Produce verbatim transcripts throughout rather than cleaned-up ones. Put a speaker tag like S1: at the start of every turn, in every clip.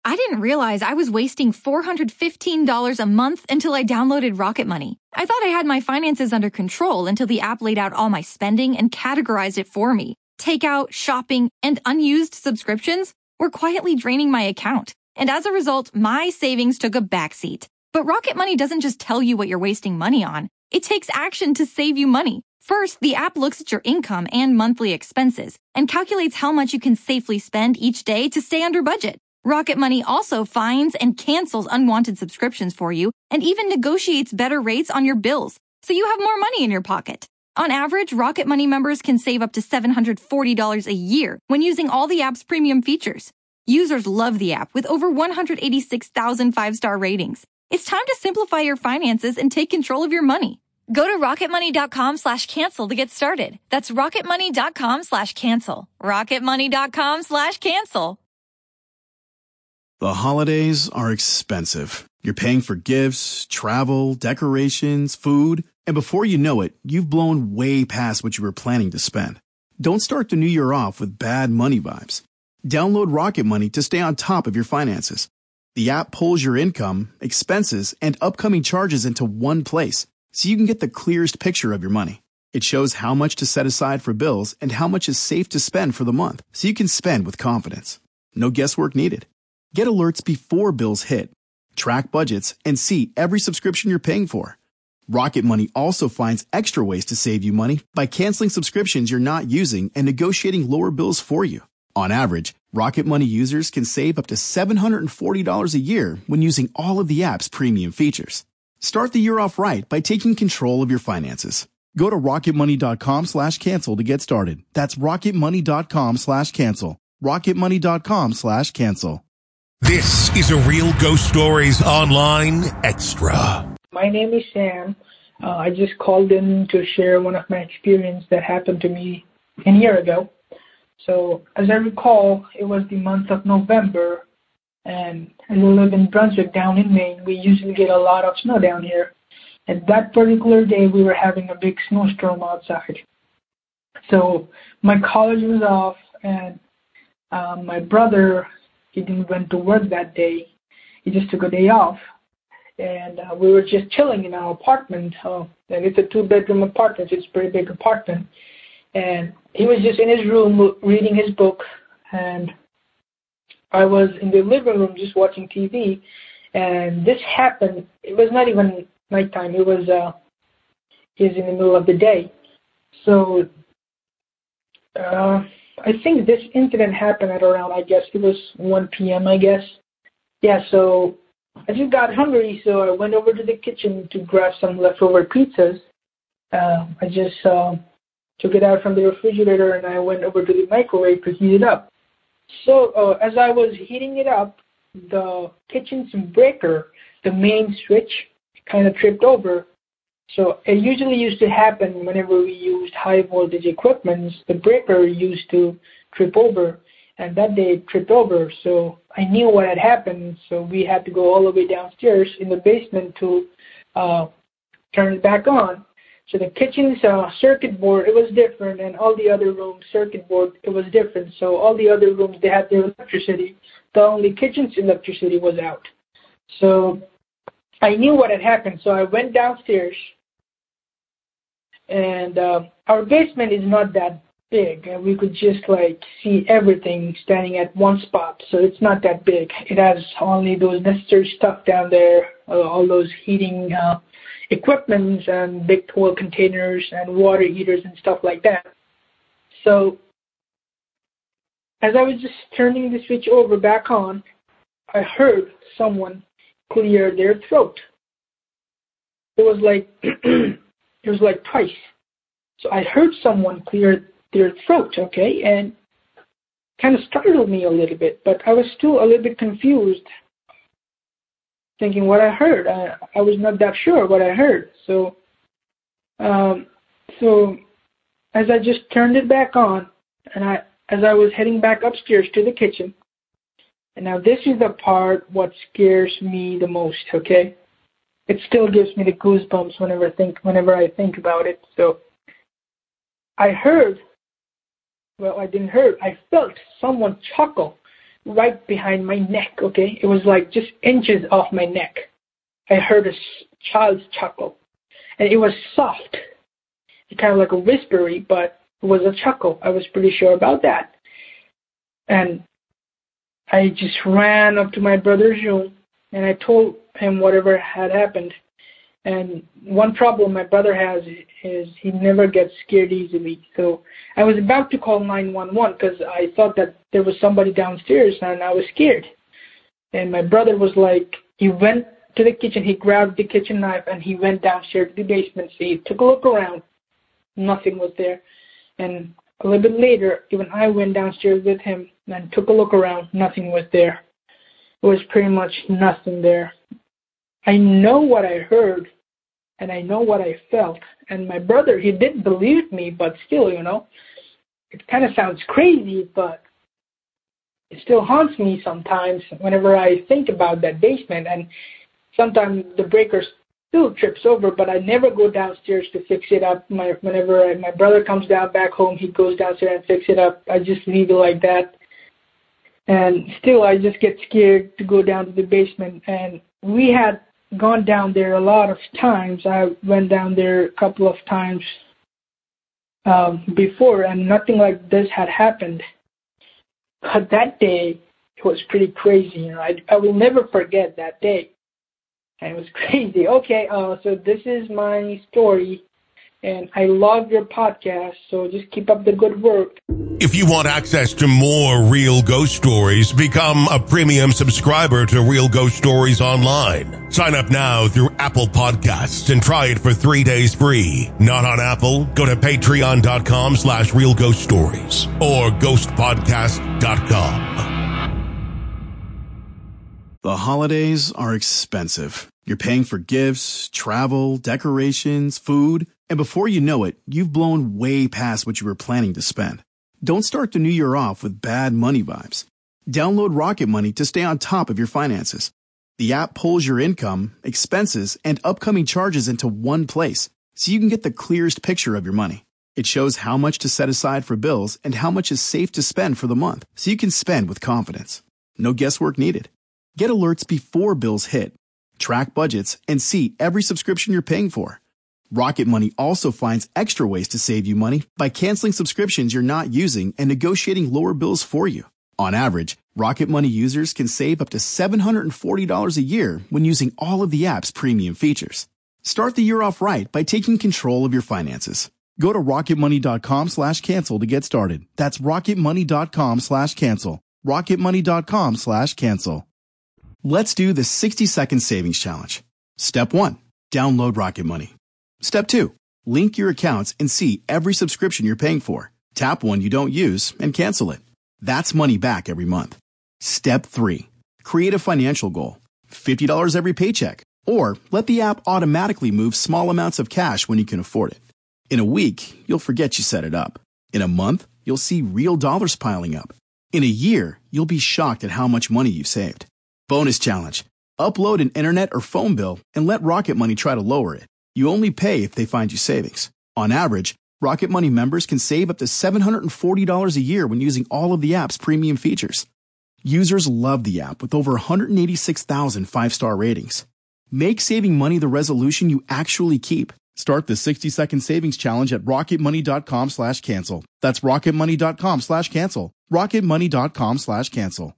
S1: I didn't realize I was wasting four hundred fifteen dollars a month until I downloaded Rocket Money. I thought I had my finances under control until the app laid out all my spending and categorized it for me. Takeout, shopping, and unused subscriptions were quietly draining my account. And as a result, my savings took a backseat. But Rocket Money doesn't just tell you what you're wasting money on. It takes action to save you money. First, the app looks at your income and monthly expenses and calculates how much you can safely spend each day to stay under budget. Rocket Money also finds and cancels unwanted subscriptions for you and even negotiates better rates on your bills, so you have more money in your pocket. On average, Rocket Money members can save up to seven hundred forty dollars a year when using all the app's premium features. Users love the app with over one hundred eighty-six thousand five-star ratings. It's time to simplify your finances and take control of your money. Go to rocketmoney.com slash cancel to get started. That's rocketmoney.com slash cancel. rocketmoney.com slash cancel.
S2: The holidays are expensive. You're paying for gifts, travel, decorations, food, and before you know it, you've blown way past what you were planning to spend. Don't start the new year off with bad money vibes. Download Rocket Money to stay on top of your finances. The app pulls your income, expenses, and upcoming charges into one place, so you can get the clearest picture of your money. It shows how much to set aside for bills and how much is safe to spend for the month, so you can spend with confidence. No guesswork needed. Get alerts before bills hit. Track budgets and see every subscription you're paying for. Rocket Money also finds extra ways to save you money by canceling subscriptions you're not using and negotiating lower bills for you. On average, Rocket Money users can save up to seven hundred forty dollars a year when using all of the app's premium features. Start the year off right by taking control of your finances. Go to rocketmoney.com slash cancel to get started. That's rocketmoney.com slash cancel. rocketmoney.com slash cancel.
S3: This is a Real Ghost Stories Online Extra.
S4: My name is Sam. Uh, I just called in to share one of my experiences that happened to me a year ago. So, as I recall, it was the month of November, and I live in Brunswick down in Maine. We usually get a lot of snow down here. And that particular day, we were having a big snowstorm outside. So, my college was off, and um, my brother, he didn't went to work that day. He just took a day off. And uh, we were just chilling in our apartment. Uh, and it's a two-bedroom apartment. It's a pretty big apartment. And he was just in his room reading his book. And I was in the living room just watching T V. And this happened. It was not even nighttime. It was, uh, it was in the middle of the day. So uh, I think this incident happened at around, I guess, it was one p.m., I guess. Yeah, so I just got hungry, so I went over to the kitchen to grab some leftover pizzas. Uh, I just uh, took it out from the refrigerator, and I went over to the microwave to heat it up. So uh, as I was heating it up, the kitchen's breaker, the main switch, kind of tripped over. So it usually used to happen whenever we used high voltage equipment, the breaker used to trip over, and that day it tripped over. So I knew what had happened, so we had to go all the way downstairs in the basement to uh, turn it back on. So the kitchen's uh, circuit board, it was different, and all the other rooms' circuit board, it was different. So all the other rooms, they had their electricity. The only kitchen's electricity was out. So I knew what had happened, so I went downstairs. And uh, our basement is not that big, and we could just like see everything standing at one spot. So it's not that big. It has only those necessary stuff down there, uh, all those heating uh, equipments and big toilet containers and water heaters and stuff like that. So as I was just turning the switch over back on, I heard someone clear their throat. It was like it was like twice. So I heard someone clear their throat, okay, and kind of startled me a little bit, but I was still a little bit confused, thinking what I heard. I, I was not that sure what I heard. So, um, so as I just turned it back on, and I, as I was heading back upstairs to the kitchen, and now this is the part what scares me the most, okay? It still gives me the goosebumps whenever I think, whenever I think about it. So I heard, well, I didn't hear, I felt someone chuckle right behind my neck, okay? It was like just inches off my neck. I heard a child's chuckle, and it was soft. Kind of like a whispery, but it was a chuckle. I was pretty sure about that. And I just ran up to my brother's room, and I told him whatever had happened. And one problem my brother has is he never gets scared easily. So I was about to call nine one one because I thought that there was somebody downstairs, and I was scared. And my brother was like, he went to the kitchen, he grabbed the kitchen knife, and he went downstairs to the basement. So he took a look around. Nothing was there. And a little bit later, even I went downstairs with him and took a look around. Nothing was there. It was pretty much nothing there. I know what I heard, and I know what I felt. And my brother, he didn't believe me, but still, you know, it kind of sounds crazy, but it still haunts me sometimes whenever I think about that basement. And sometimes the breakers still trips over, but I never go downstairs to fix it up. My, whenever I, my brother comes down back home, he goes downstairs and fix it up. I just leave it like that. And still, I just get scared to go down to the basement. And we had gone down there a lot of times. I went down there a couple of times um, before, and nothing like this had happened. But that day, it was pretty crazy. You know, I, I will never forget that day. And it was crazy. Okay, uh, so this is my story, and I love your podcast, so just keep up the good work.
S3: If you want access to more Real Ghost Stories, become a premium subscriber to Real Ghost Stories Online. Sign up now through Apple Podcasts and try it for three days free. Not on Apple? Go to patreon.com slash Real Ghost Stories or ghost podcast dot com.
S2: The holidays are expensive. You're paying for gifts, travel, decorations, food, and before you know it, you've blown way past what you were planning to spend. Don't start the new year off with bad money vibes. Download Rocket Money to stay on top of your finances. The app pulls your income, expenses, and upcoming charges into one place, so you can get the clearest picture of your money. It shows how much to set aside for bills and how much is safe to spend for the month, so you can spend with confidence. No guesswork needed. Get alerts before bills hit, track budgets, and see every subscription you're paying for. Rocket Money also finds extra ways to save you money by canceling subscriptions you're not using and negotiating lower bills for you. On average, Rocket Money users can save up to seven hundred forty dollars a year when using all of the app's premium features. Start the year off right by taking control of your finances. Go to rocketmoney.com slash cancel to get started. That's rocketmoney.com slash cancel. rocketmoney.com slash cancel. Let's do the sixty second savings challenge. Step one, download Rocket Money. Step two, link your accounts and see every subscription you're paying for. Tap one you don't use and cancel it. That's money back every month. Step three, create a financial goal. fifty dollars every paycheck. Or let the app automatically move small amounts of cash when you can afford it. In a week, you'll forget you set it up. In a month, you'll see real dollars piling up. In a year, you'll be shocked at how much money you've saved. Bonus challenge. Upload an internet or phone bill and let Rocket Money try to lower it. You only pay if they find you savings. On average, Rocket Money members can save up to seven hundred forty dollars a year when using all of the app's premium features. Users love the app with over one hundred eighty-six thousand five-star ratings. Make saving money the resolution you actually keep. Start the sixty second savings challenge at rocketmoney.com slash cancel. That's rocketmoney.com slash cancel. rocketmoney.com slash cancel.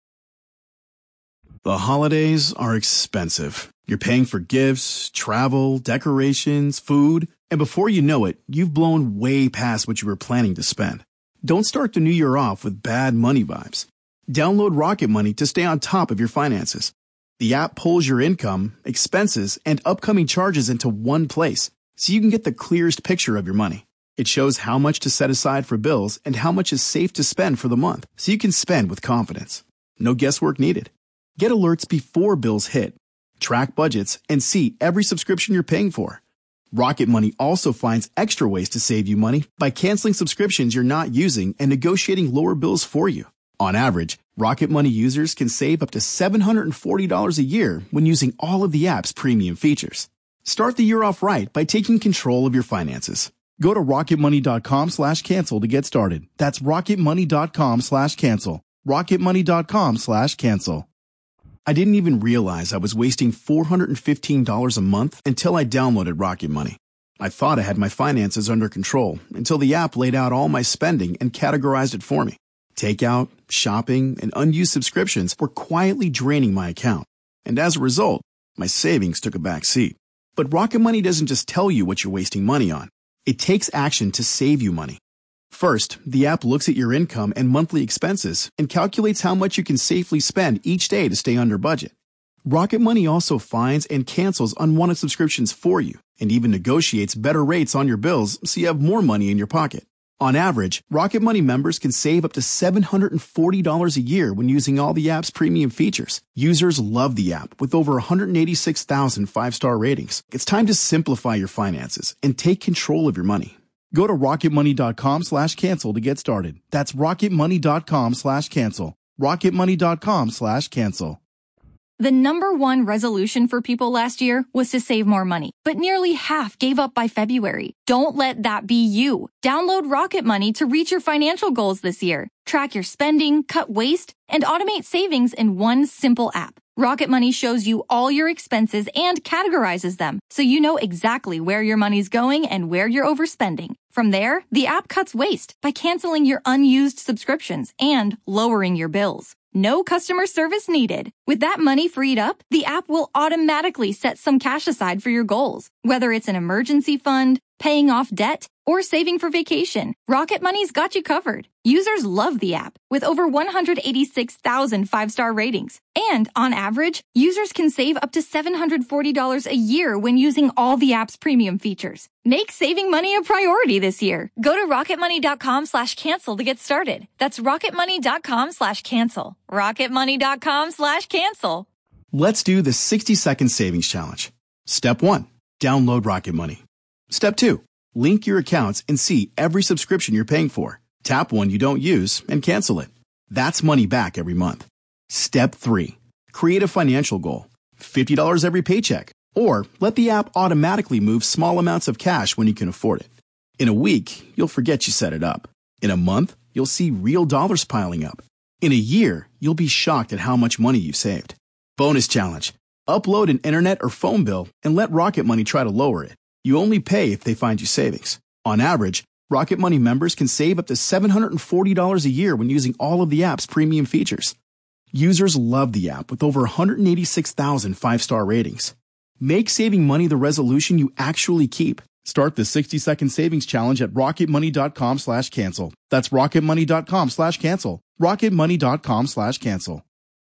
S2: The holidays are expensive. You're paying for gifts, travel, decorations, food, and before you know it, you've blown way past what you were planning to spend. Don't start the new year off with bad money vibes. Download Rocket Money to stay on top of your finances. The app pulls your income, expenses, and upcoming charges into one place, so you can get the clearest picture of your money. It shows how much to set aside for bills and how much is safe to spend for the month, so you can spend with confidence. No guesswork needed. Get alerts before bills hit, track budgets, and see every subscription you're paying for. Rocket Money also finds extra ways to save you money by canceling subscriptions you're not using and negotiating lower bills for you. On average, Rocket Money users can save up to seven hundred forty dollars a year when using all of the app's premium features. Start the year off right by taking control of your finances. Go to rocketmoney.com slash cancel to get started. That's rocketmoney.com slash cancel. rocketmoney.com slash cancel. I didn't even realize I was wasting four hundred fifteen dollars a month until I downloaded Rocket Money. I thought I had my finances under control until the app laid out all my spending and categorized it for me. Takeout, shopping, and unused subscriptions were quietly draining my account. And as a result, my savings took a back seat. But Rocket Money doesn't just tell you what you're wasting money on. It takes action to save you money. First, the app looks at your income and monthly expenses and calculates how much you can safely spend each day to stay under budget. Rocket Money also finds and cancels unwanted subscriptions for you and even negotiates better rates on your bills so you have more money in your pocket. On average, Rocket Money members can save up to seven hundred forty dollars a year when using all the app's premium features. Users love the app with over one hundred eighty-six thousand five-star ratings. It's time to simplify your finances and take control of your money. Go to rocketmoney.com slash cancel to get started. That's rocketmoney.com slash cancel. rocketmoney.com slash cancel.
S1: The number one resolution for people last year was to save more money, but nearly half gave up by February. Don't let that be you. Download Rocket Money to reach your financial goals this year. Track your spending, cut waste, and automate savings in one simple app. Rocket Money shows you all your expenses and categorizes them, so you know exactly where your money's going and where you're overspending. From there, the app cuts waste by canceling your unused subscriptions and lowering your bills. No customer service needed. With that money freed up, the app will automatically set some cash aside for your goals. Whether it's an emergency fund, paying off debt, or saving for vacation, Rocket Money's got you covered. Users love the app with over one hundred eighty-six thousand five-star ratings. And on average, users can save up to seven hundred forty dollars a year when using all the app's premium features. Make saving money a priority this year. Go to rocketmoney.com slash cancel to get started. That's rocketmoney.com slash cancel. rocketmoney.com slash cancel.
S2: Let's do the sixty second savings challenge. Step one, download Rocket Money. Step two, link your accounts and see every subscription you're paying for. Tap one you don't use and cancel it. That's money back every month. Step three, create a financial goal. fifty dollars every paycheck. Or let the app automatically move small amounts of cash when you can afford it. In a week, you'll forget you set it up. In a month, you'll see real dollars piling up. In a year, you'll be shocked at how much money you've saved. Bonus challenge. Upload an internet or phone bill and let Rocket Money try to lower it. You only pay if they find you savings. On average, Rocket Money members can save up to seven hundred forty dollars a year when using all of the app's premium features. Users love the app with over one hundred eighty-six thousand five-star ratings. Make saving money the resolution you actually keep. Start the sixty second savings challenge at rocketmoney.com slash cancel. That's rocketmoney.com slash cancel. rocketmoney.com slash cancel.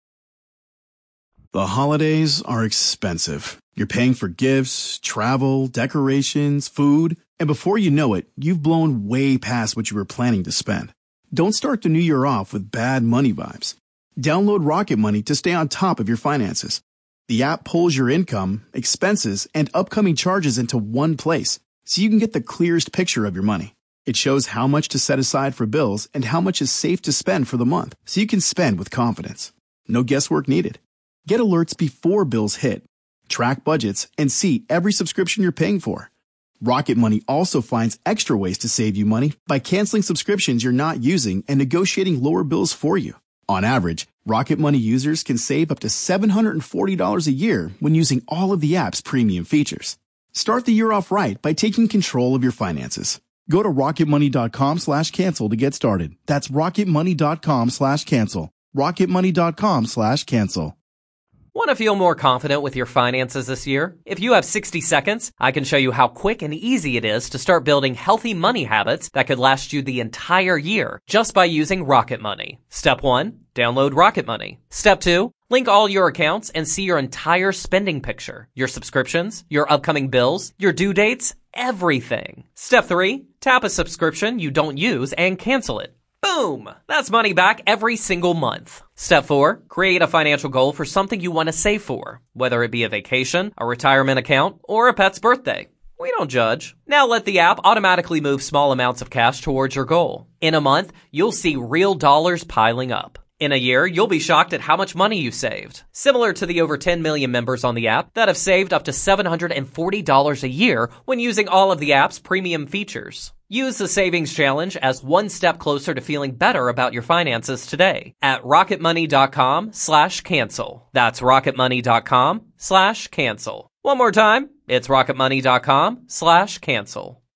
S2: The holidays are expensive. You're paying for gifts, travel, decorations, food, and before you know it, you've blown way past what you were planning to spend. Don't start the new year off with bad money vibes. Download Rocket Money to stay on top of your finances. The app pulls your income, expenses, and upcoming charges into one place, so you can get the clearest picture of your money. It shows how much to set aside for bills and how much is safe to spend for the month, so you can spend with confidence. No guesswork needed. Get alerts before bills hit. Track budgets and see every subscription you're paying for. Rocket Money also finds extra ways to save you money by canceling subscriptions you're not using and negotiating lower bills for you. On average, Rocket Money users can save up to seven hundred forty dollars a year when using all of the app's premium features. Start the year off right by taking control of your finances. Go to rocketmoney.com slash cancel to get started. That's rocketmoney.com slash cancel. rocketmoney.com slash cancel.
S5: Want to feel more confident with your finances this year? If you have sixty seconds, I can show you how quick and easy it is to start building healthy money habits that could last you the entire year just by using Rocket Money. Step one, download Rocket Money. Step two, link all your accounts and see your entire spending picture, your subscriptions, your upcoming bills, your due dates, everything. Step three, tap a subscription you don't use and cancel it. Boom! That's money back every single month. Step four, create a financial goal for something you want to save for, whether it be a vacation, a retirement account, or a pet's birthday. We don't judge. Now let the app automatically move small amounts of cash towards your goal. In a month, you'll see real dollars piling up. In a year, you'll be shocked at how much money you saved. Similar to the over ten million members on the app that have saved up to seven hundred forty dollars a year when using all of the app's premium features. Use the Savings Challenge as one step closer to feeling better about your finances today at rocketmoney.com slash cancel. That's rocketmoney.com slash cancel. One more time, it's rocketmoney.com slash cancel.